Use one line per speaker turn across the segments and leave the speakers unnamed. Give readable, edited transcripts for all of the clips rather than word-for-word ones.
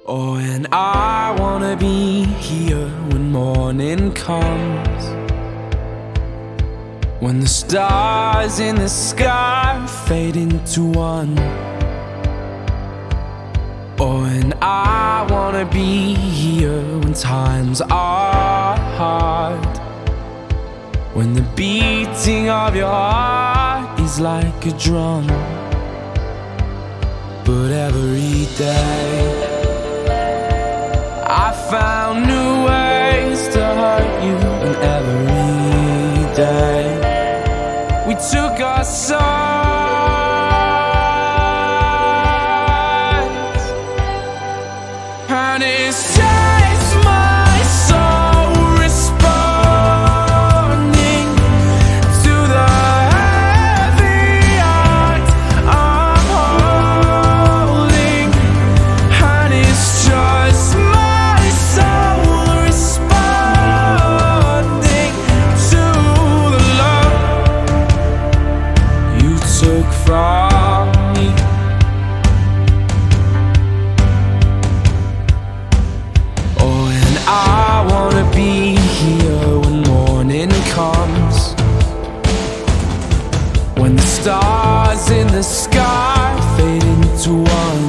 Oh, and I wanna be here when morning comes, when the stars in the sky fade into one. Oh, and I wanna be here when times are hard, when the beating of your heart is like a drum. But every day I found new ways to hurt you, and every day we took our sides, and it's just my soul responding to the heavy heart I'm holding, and it's just my soul responding to the love you took from me. Oh, and I wanna be here when morning comes, when the stars in the sky fade into one.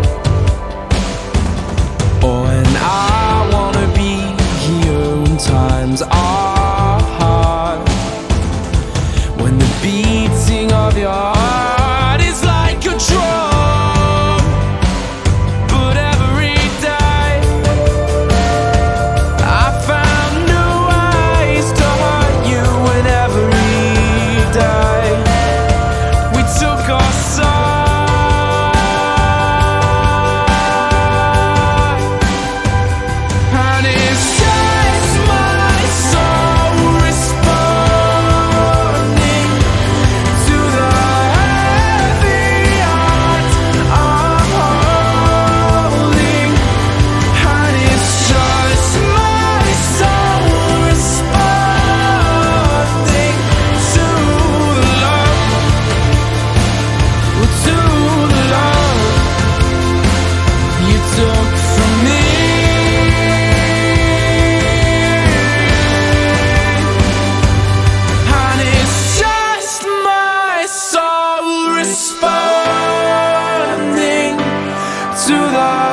Oh, and I wanna be here when times are hard, when the beating of your heart is like a drum. But every day I found new ways to hurt you, and every day we took our side, and it's just my soul responding to the heavy heart I'm holding, and it's just my soul responding to the love, to the love you took from me. And it's just my soul responding to the